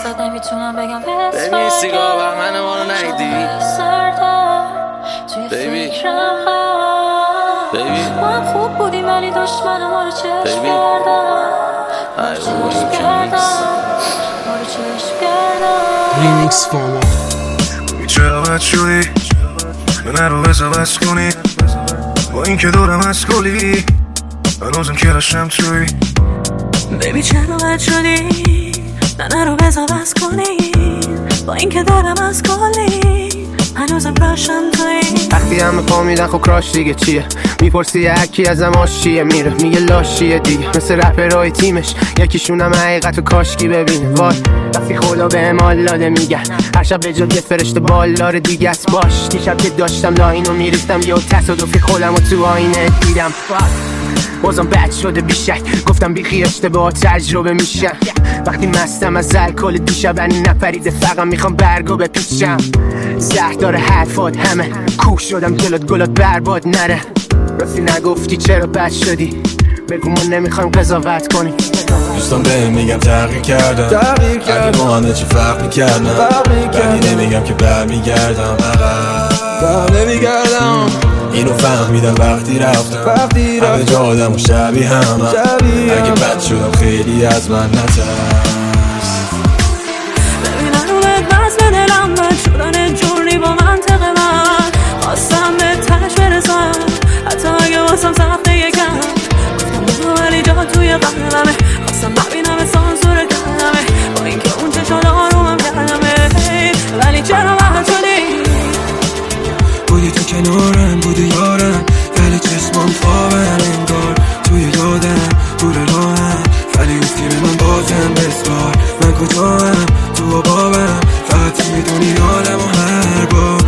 واسه نمیتونم بگم بس ببین سیگار بر من ما رو نیدی بیبی ما هم خوب بودیم ولی دشمن ما رو چشم کردن ریمیکس فاما چرا بد شدی من رو بزا بس کنی با این که دورم از کلی هنوزم کرشم توی بیبی چرا بد شدی من رو بزا بس کنی با این که دورم از کلی هنوزم راشم توی وقتی همه فامیدن خب کراش دیگه چیه میپرسی هرکی ازم آشیه میره میگه لاشیه دیگه مثل رپرهای تیمش یکیشونم حقیقت و کاشکی ببینه وای وقتی خدا به امال داده میگن هر شب به جد یه فرشته بالار دیگه است باش دیشب که داشتم لاینو میریفتم یه تصادفی خودم و تو آینه دیدم بازم بد شده بیشک گفتم بیخی اشتباه تجربه میشم وقتی مستم از الکل دیشبنی نپریده فقط میخوام برگو بپیچم زهر داره حرفات همه کوش شدم جلوت گلات برباد نره راستی نگفتی چرا بد شدی بگو ما نمیخوایم قضاوت کنیم دوستان بهم میگم تغییر کردم اگه با همه چی فرق میکردم ولی نمیگم که برمیگردم نمیگردم اینو فهمیدم وقتی رفتم همه جا آدم و شبیه همه اگه بد شدم خیلی از من نترس ببینم رو بهت بس به دلم بد شدن جوری با منطق من خواستم به تش برسم حتی اگه واسم سخته یکم گفتم ولی جا توی قلبمه خواستم ببینم سانسور کردمه با اینکه اون چشات آرومم کردمه ولی چرا بد شدی بودی تو کنارم بودی یارم ولی چشمام خوابن انگار توی یادم دور راهم ولی گفتی به من بازم بسپار من کجاهم تو بابم فقط میدونی حالم و هر بار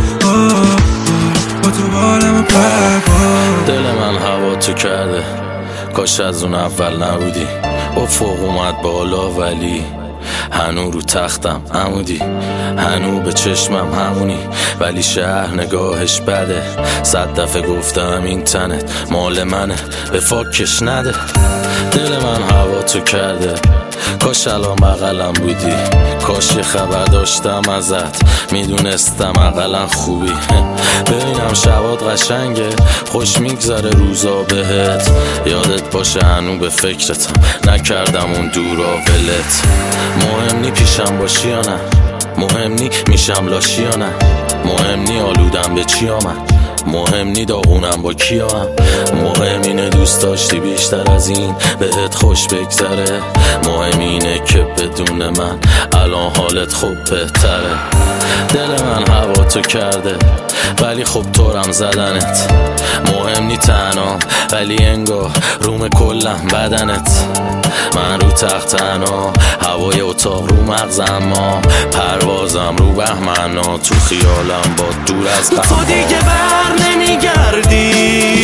با تو بالم و پرکار دل من هوا تو کرده کاش از اون اول نبودی افق اومد بالا ولی هنو رو تختم عمودی هنو به چشمم همونی ولی شهر نگاهش بده 100 دفعه گفتم این تنت مال منه به فاکش نده دل من هوا تو کرده کاش الان بغلم بودی کاش یه خبر داشتم ازت میدونستم اقلا خوبی ببینم شبات قشنگه خوش میگذره روزا بهت یادت باشه هنو به فکرتم نکردم اون دورا ولت مهم نی پیشم باشی یا نه مهم نی میشم لاشی یا نه مهم نی آلودم به چی آمد مهم نی داغونم با کیا هم مهم اینه دوست داشتی بیشتر از این بهت خوش بگذره مهم اینه که بدون من الان حالت خوب بهتره دل من هوا تو کرده ولی خب طورم زدنت مهم نی تنها ولی انگار روم کلم بدنت من رو تخت تنها هوای اتاق رو مغزم ما پروازم رو بهمنا تو خیالم با دور از غم تو دیگه بر نمیگردی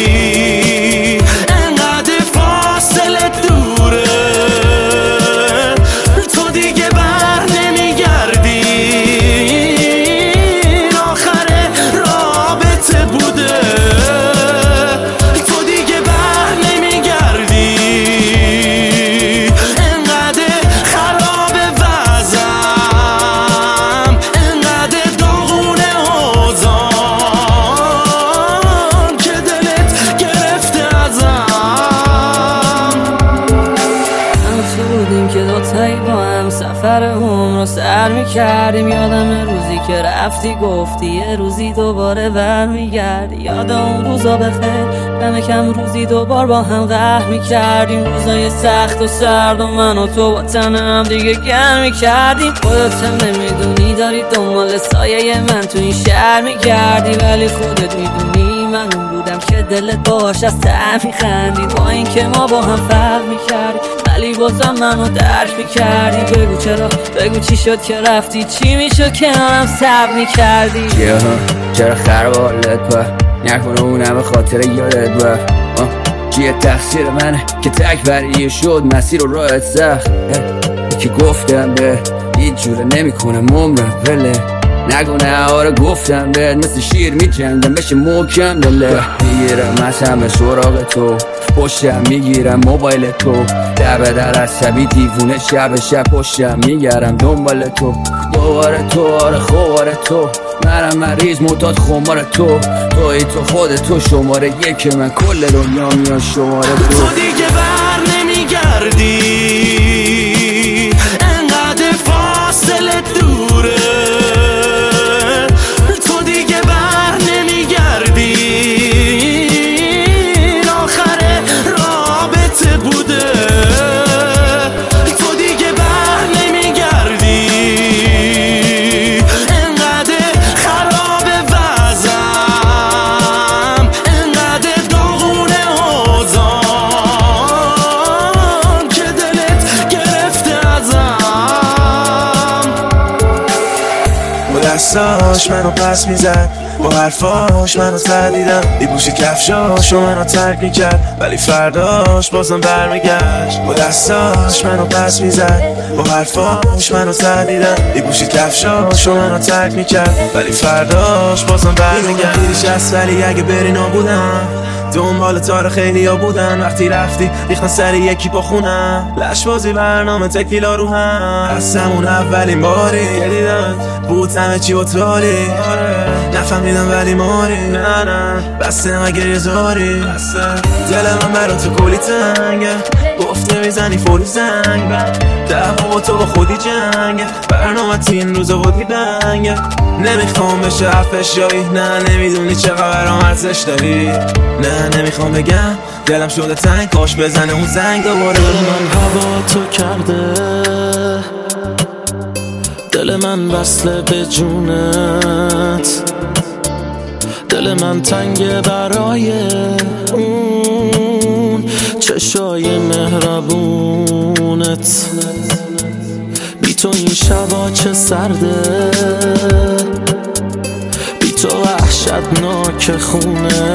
انقدر فاصله دوره تو دیگه بر نمیگردی آخر رابطه بوده تو دیگه بر نمیگردی انقدر خراب وضعم انقدر داغونه حوزم که دلت گرفته ازم همچه بودیم که دوتایی با هم سفر هم رو سر میکردیم یادم روزی که رفتی گفتی یه روزی دوباره برمیگردی یاد اون روزا بخیر دم کم روزی دوبار با هم قهر میکردیم روزای سخت و سرد و من و تو با تن هم دیگه گرم میکردیم خودت هم نمیدونی داری دنبال سایه من تو این شهر میگردی ولی خودت میدونی من اون بودم که دلت باش از ته میخندی با اینکه ما با هم فرق میکردی ولی بازم منو درک میکردی بگو چرا بگو چی شد که رفتی چی میشد که هم صبر میکردی چرا خراب حالت با نکنه اونم به خاطر یادت با چیه تقصیر منه که تک بریه شد مسیر و راحت سخت که گفتم به هیچ جوره نمیکنم عمرم ولی نگو نه آره گفتم بهت مثل شیر میجنگم بشه محکم دله میگیرم از همه سراغ تو پشتم میگیرم موبایل تو دبه در عصبی دیوونه شب پشتم میگرم دنبال تو دوباره تو آره خوباره تو منم مریض معتاد خمار توی تو خودت تو شماره یک من کل دنیا میان شماره تو دیگه بر نمیگردی انقدر فاصله دوره تو دیگه بر نمیگردی آخر رابطه بوده تو دیگه بر نمیگردی انقدر خراب وضعم انقدر داغونه اوضاع که دلت گرفته ازم با دستاش منو پس میزد با حرفاش منو تردیدم میپوشه کفشاشو منو ترک میکرد ولی فرداش بازم برمیگشت با دستاش منو پس میزد با حرفاش منو تردیدم میپوشه کفشاشو منو ترک میکرد ولی فرداش بازم برمیگشت دیریش هست ولی اگه بری نابودم دنبال تار خیلی ها بودن وقتی رفتی ریختن سر یکی با خونم لشبازی برنامه تکیلا رو هم از همون اولین باری که دیدم بود همه چی با تالی نفهمیدم ولی ماری نه بسته نگه یزاری دل من برا تو کلی تنگه گفت نمیزنی فوری زنگ دعوا با تو با خودی جنگه برنامه این روزا بودی بنگه نمیخوام بشه حرفش جایی نه نمیدونی چقدر ارزش داری نه نمیخوام بگم دلم شده تنگ کاش بزنه اون زنگ دوباره دل من هوا تو کرده دل من وصله به جونت دل من تنگه برای اون چشای مهربونت بی تو این شبا چه سرده بی تو وحشتناک خونه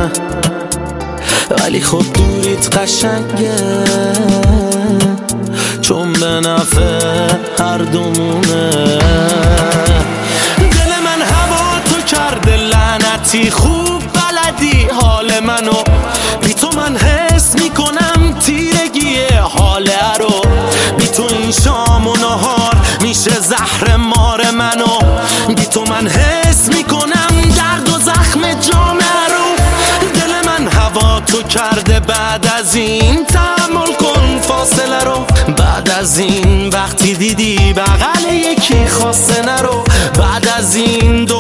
ولی خب دوریت قشنگه چون به نفع هر دومونه دل من هوا تو کرده لعنتی خوب بلدی حال منو بی تو من حس میکنم تیرگی حاله رو بی تو این شام و نهار میشه زهر مار منو بی تو من حس میکنم درد و زخم جامعه رو دل من هوا تو کرده بعد از این تحمل کن فاصله رو بعد از این وقتی دیدی بغل یکی خواسته نرو بعد از این